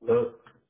Hello.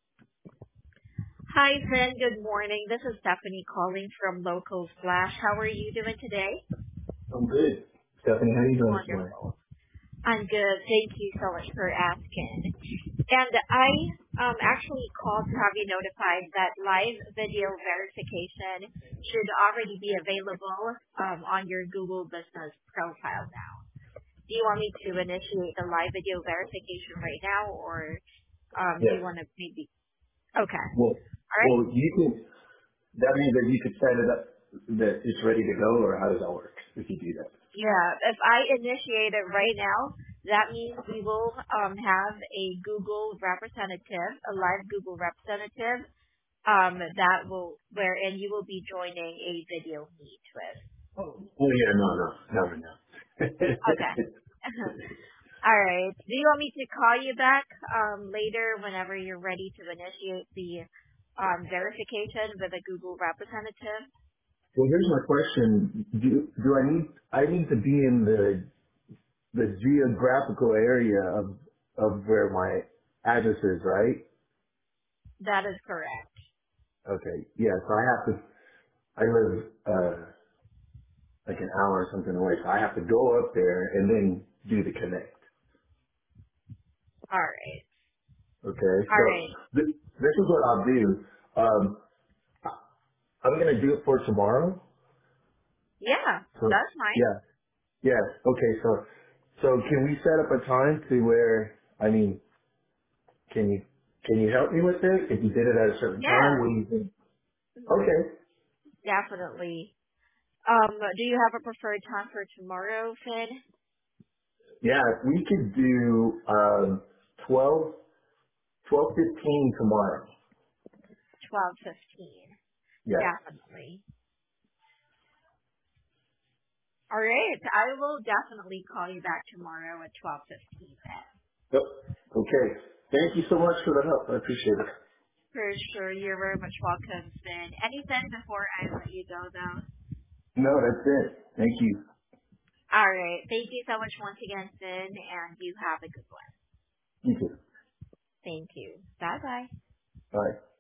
Hi, Finn. Good morning. This is Stephanie calling from Local Flash. How are you doing today? I'm good. Stephanie, how you doing this morning? Wonderful. I'm good. Thank you so much for asking. And I actually called to have you notified that live video verification should already be available on your Google Business profile now. Do you want me to initiate the live video verification right now, or do Yes. you want to maybe? Okay. Well, All right. well, you can. That means that you could set it up that it's ready to go, or how does that work if you do that? Yeah, if I initiate it right now, that means we will have a Google representative, a live Google representative, that will wherein you will be joining a video meet with. Oh. Well, yeah, no. Okay. All right. Do you want me to call you back later whenever you're ready to initiate the verification with a Google representative? Well, here's my question: Do I need to be in the geographical area of where my address is, right? That is correct. Okay. Yeah. So I live like an hour or something away, so I have to go up there and then do the connect. All right. Okay, All so right. this is what I'll do. I'm gonna do it for tomorrow. Yeah, So that's fine. yeah, yeah. Okay, so can we set up a time to where can you help me with this? If you did it at a certain time, what Yeah. do you think? Mhm. Okay, Definitely. Do you have a preferred time for tomorrow, Finn? yeah. If we could do 12:15 tomorrow. 12:15. Yes. Definitely. All right. I will definitely call you back tomorrow at 12:15 then. Yep. Okay. Thank you so much for the help. I appreciate it. For sure. You're very much welcome, Finn. Anything before I let you go, though? No, that's it. Thank you. All right. Thank you so much once again, Finn, and you have a good one. You too. Thank you. Bye-bye. Bye.